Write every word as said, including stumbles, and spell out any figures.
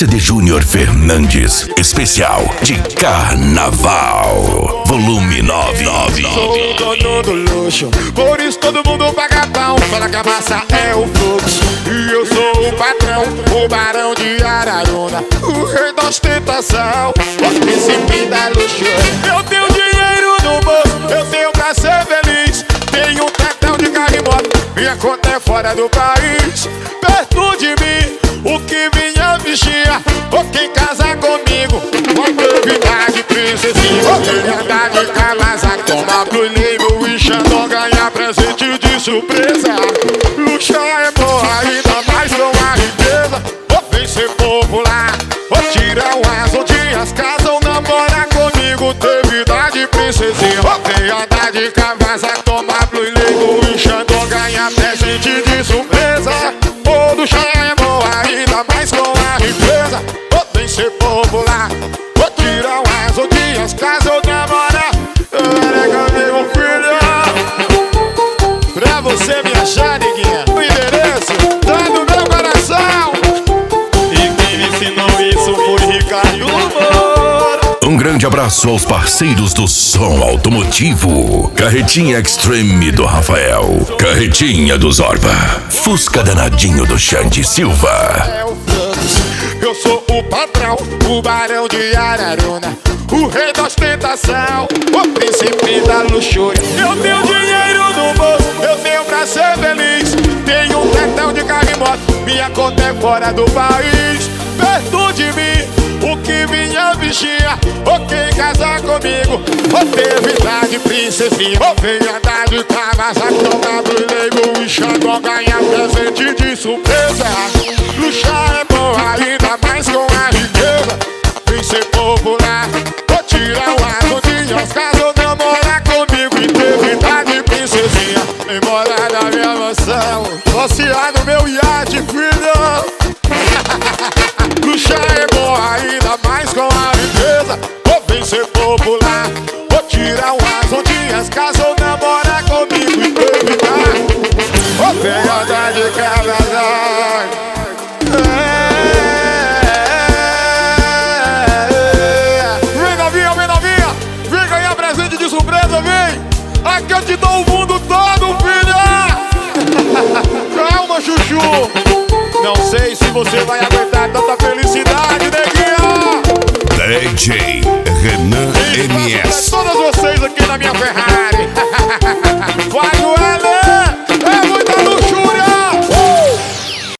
C D Júnior Fernandes, especial de Carnaval, volume nove. Sou o dono do luxo, por isso todo mundo paga pau. Fala que a massa é o fluxo, e eu sou o patrão, o barão de Araruna, o rei da ostentação, o príncipe da luxúria. Eu tenho dinheiro no bolso, eu tenho pra ser feliz. Tenho um tetão de carro e moto, minha conta é fora do país. Perto de mim, o que vinha vestia, ou quem casar comigo vai ter vida de princesinha. Ou quem andar de Kawasaki, tomar pro label e Xandão, ganhar presente de surpresa. Luxo é boa, ainda mais com a riqueza. Ou vem ser popular, ou tirar umas ondinhas, casam, namorar comigo, ter vida de princesinha. Ou vem andar de Kawasaki, tomar pro label e Xandão, ganhar presente de surpresa. Ou luxo é boa, ainda mais com a riqueza. Ou vem ser popular, ou tirar umas ondinhas, casam, namorar. Era comigo, filho. Pra você me achar, neguinha, o endereço tá no meu coração. E quem me ensinou isso foi Ricardo Moura. Um grande abraço aos parceiros do som automotivo: Carretinha Extreme do Rafael, Carretinha do Zorba, Fusca Danadinho do Xande Silva. É o fluxo, eu sou o patrão, o barão de Araruna, o rei da ostentação, o príncipe da luxúria. Eu tenho dinheiro no bolso, eu tenho pra ser feliz. Tenho um tetão de carro e moto, minha conta é fora do país. Perto de mim, o que vinha vestia, ou quem casar comigo, ou ter vida de princesinha. Ou vem andar de Kawasaki, tomar pro label e Xandão, ganhar presente de surpresa. Luxar é bom, ainda mais com a riqueza. Vem ser popular, vou tirar umas ondinhas, caso namorar comigo e ter vida de princesinha. Embora da minha mansão, passear no meu iate, filho. Luxar é bom, ainda mais com a riqueza. Vou vem ser popular, vou tirar umas ondinhas, caso namorar comigo e ter vida. Vou vem andar de Kawasaki. Aqui eu te dou o mundo todo, filha. Calma, chuchu. Não sei se você vai aguentar tanta felicidade, neguinha. D J Renan M S. Todas vocês aqui na minha Ferrari.